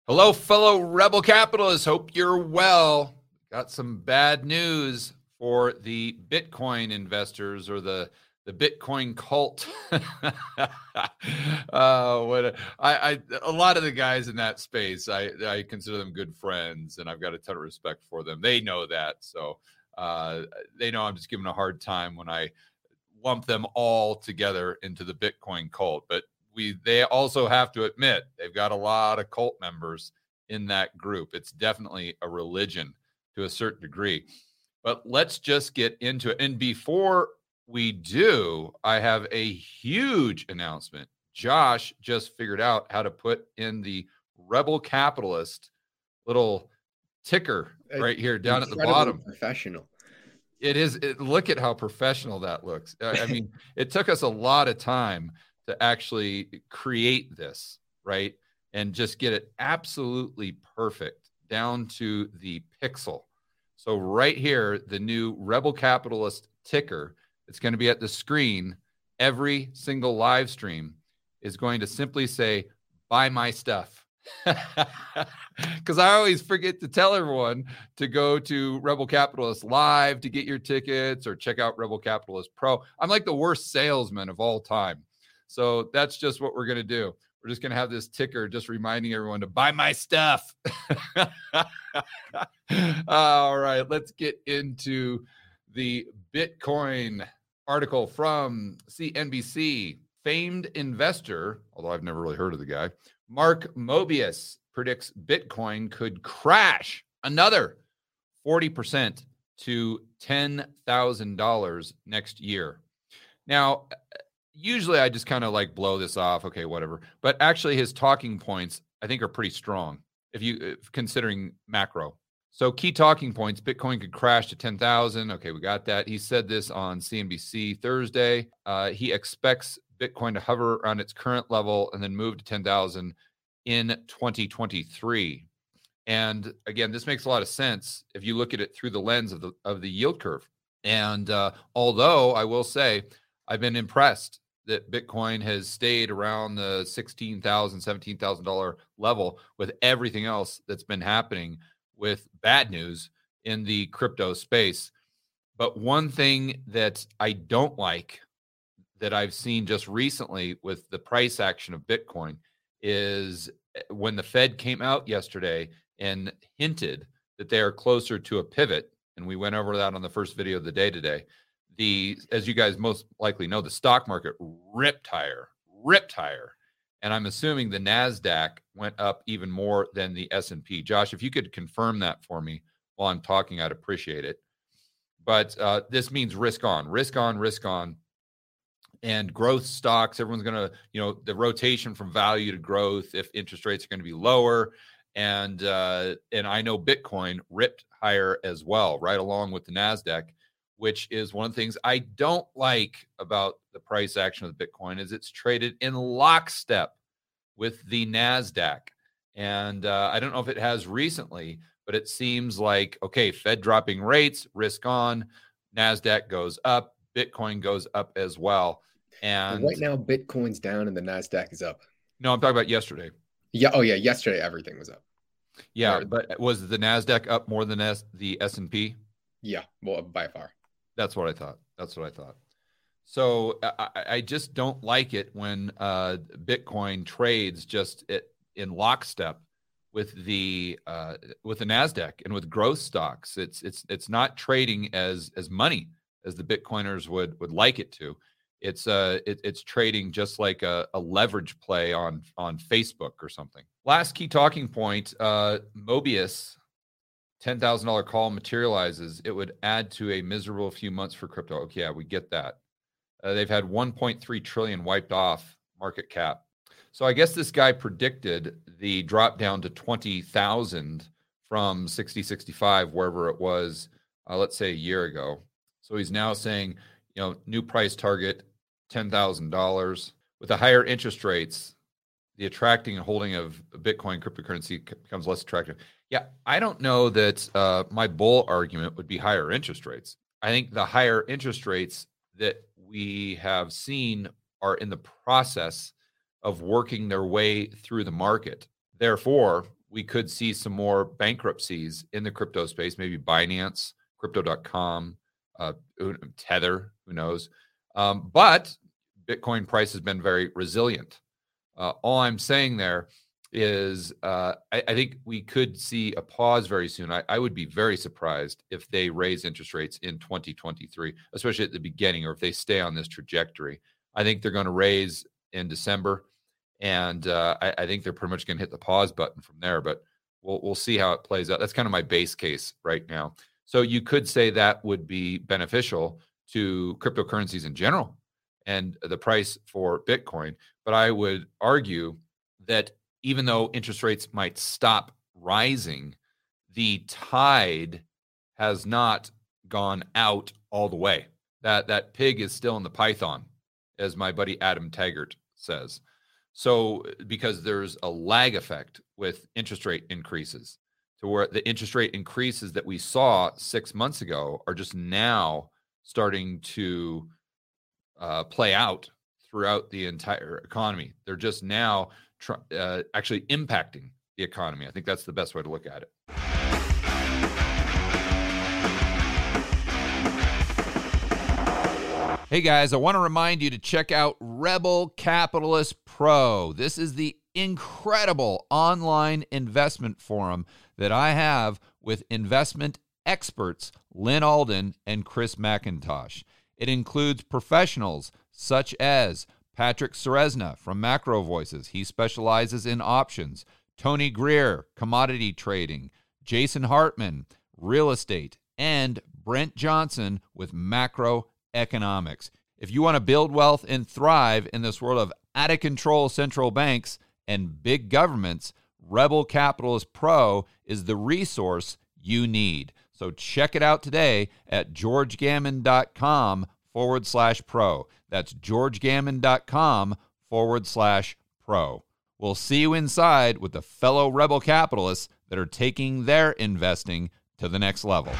Hello, fellow rebel capitalists. Hope you're well. Got some bad news for the Bitcoin investors or the Bitcoin cult. A lot of the guys in that space, I consider them good friends, and I've got a ton of respect for them. They know that, so they know I'm just giving a hard time when I lump them all together into the Bitcoin cult. But they also have to admit they've got a lot of cult members in that group. It's definitely a religion to a certain degree. But let's just get into it. And before we do, I have a huge announcement. Josh just figured out how to put in the Rebel Capitalist little ticker right here down at the bottom. Professional. It is. Look at how professional that looks. I mean, it took us a lot of time to actually create this, right? And just get it absolutely perfect down to the pixel. So right here, the new Rebel Capitalist ticker, it's going to be at the screen. Every single live stream is going to simply say, buy my stuff. Because I always forget to tell everyone to go to Rebel Capitalist Live to get your tickets or check out Rebel Capitalist Pro. I'm like the worst salesman of all time. So that's just what we're going to do. We're just going to have this ticker just reminding everyone to buy my stuff. All right, let's get into the Bitcoin article from CNBC. Famed investor, although I've never really heard of the guy, Mark Mobius predicts Bitcoin could crash another 40% to $10,000 next year. Now, usually I just kind of like blow this off. Okay, whatever. But actually his talking points, I think, are pretty strong if considering macro. So key talking points, Bitcoin could crash to 10,000. Okay, we got that. He said this on CNBC Thursday. He expects Bitcoin to hover around its current level and then move to 10,000 in 2023. And again, this makes a lot of sense if you look at it through the lens of the yield curve. And although I will say I've been impressed that Bitcoin has stayed around the $16,000, $17,000 level with everything else that's been happening with bad news in the crypto space. But one thing that I don't like that I've seen just recently with the price action of Bitcoin is when the Fed came out yesterday and hinted that they are closer to a pivot, and we went over that on the first video of the day today. As you guys most likely know, the stock market ripped higher. And I'm assuming the NASDAQ went up even more than the S&P. Josh, if you could confirm that for me while I'm talking, I'd appreciate it. But this means risk on. And growth stocks, everyone's going to, the rotation from value to growth if interest rates are going to be lower. And I know Bitcoin ripped higher as well, right along with the NASDAQ, which is one of the things I don't like about the price action of Bitcoin is it's traded in lockstep with the NASDAQ. And I don't know if it has recently, but it seems like, okay, Fed dropping rates, risk on, NASDAQ goes up, Bitcoin goes up as well. And right now, Bitcoin's down and the NASDAQ is up. No, I'm talking about yesterday. Yeah. Oh, yeah. Yesterday, everything was up. Yeah. But was the NASDAQ up more than the S&P? Yeah. Well, by far. That's what I thought. So I just don't like it when Bitcoin trades just in lockstep with the NASDAQ and with growth stocks. It's not trading as money as the Bitcoiners would like it to. It's trading just like a leverage play on Facebook or something. Last key talking point, Mobius, $10,000 call materializes. It would add to a miserable few months for crypto. Okay, yeah, we get that. They've had 1.3 trillion wiped off market cap. So I guess this guy predicted the drop down to 20,000 from 65, wherever it was, let's say a year ago. So he's now saying, new price target, $10,000. With the higher interest rates, the attracting and holding of Bitcoin cryptocurrency becomes less attractive. Yeah, I don't know that my bull argument would be higher interest rates. I think the higher interest rates that we have seen are in the process of working their way through the market. Therefore, we could see some more bankruptcies in the crypto space, maybe Binance, Crypto.com, Tether, who knows. But Bitcoin price has been very resilient. All I'm saying there is I think we could see a pause very soon. I would be very surprised if they raise interest rates in 2023, especially at the beginning, or if they stay on this trajectory. I think they're going to raise in December, and I think they're pretty much going to hit the pause button from there, but we'll see how it plays out. That's kind of my base case right now. So you could say that would be beneficial to cryptocurrencies in general and the price for Bitcoin. But I would argue that even though interest rates might stop rising, the tide has not gone out all the way. That pig is still in the python, as my buddy Adam Taggart says. So because there's a lag effect with interest rate increases, to where the interest rate increases that we saw 6 months ago are just now starting to play out throughout the entire economy. They're just now actually impacting the economy. I think that's the best way to look at it. Hey guys, I want to remind you to check out Rebel Capitalist Pro. This is the incredible online investment forum that I have with investment experts Lynn Alden and Chris McIntosh. It includes professionals such as Patrick Ceresna from Macro Voices. He specializes in options. Tony Greer, commodity trading. Jason Hartman, real estate. And Brent Johnson with macroeconomics. If you want to build wealth and thrive in this world of out-of-control central banks and big governments, Rebel Capitalist Pro is the resource you need. So check it out today at georgegammon.com/pro. That's georgegammon.com/pro. We'll see you inside with the fellow Rebel capitalists that are taking their investing to the next level.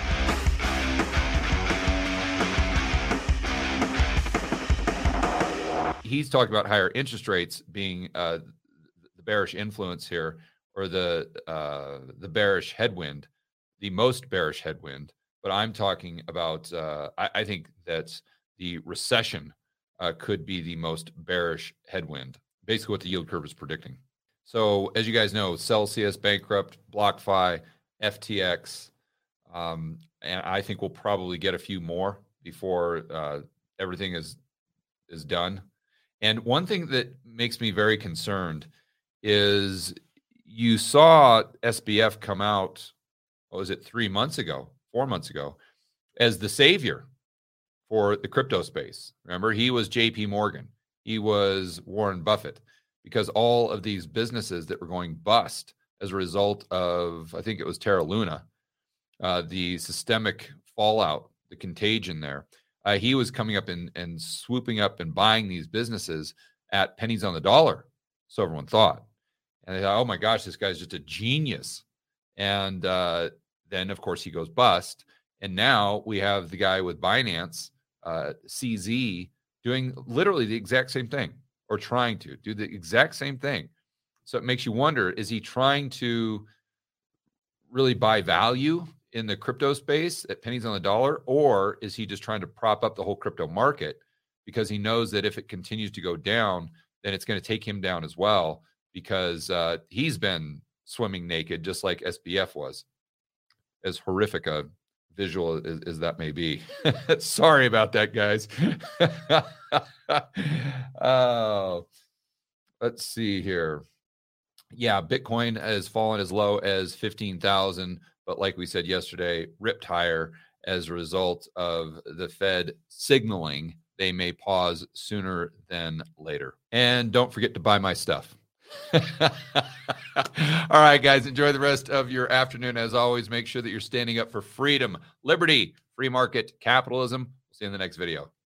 He's talking about higher interest rates being the bearish influence here, or the bearish headwind, the most bearish headwind. But I'm talking about, I think that the recession could be the most bearish headwind, basically what the yield curve is predicting. So as you guys know, Celsius bankrupt, BlockFi, FTX, and I think we'll probably get a few more before everything is done. And one thing that makes me very concerned is you saw SBF come out, what was it, 4 months ago, as the savior for the crypto space. Remember, he was JP Morgan. He was Warren Buffett, because all of these businesses that were going bust as a result of, I think it was Terra Luna, the systemic fallout, the contagion there. He was coming up and swooping up and buying these businesses at pennies on the dollar, so everyone thought. And they thought, oh my gosh, this guy's just a genius. And then, of course, he goes bust. And now we have the guy with Binance, CZ, doing literally the exact same thing, or trying to do the exact same thing. So it makes you wonder, is he trying to really buy value in the crypto space at pennies on the dollar, or is he just trying to prop up the whole crypto market because he knows that if it continues to go down, then it's going to take him down as well, because he's been swimming naked just like SBF was, as horrific a visual as that may be. Sorry about that, guys. Oh, let's see here. Yeah, Bitcoin has fallen as low as 15,000, but like we said yesterday, ripped higher as a result of the Fed signaling they may pause sooner than later. And don't forget to buy my stuff. All right, guys, enjoy the rest of your afternoon. As always, make sure that you're standing up for freedom, liberty, free market capitalism. See you in the next video.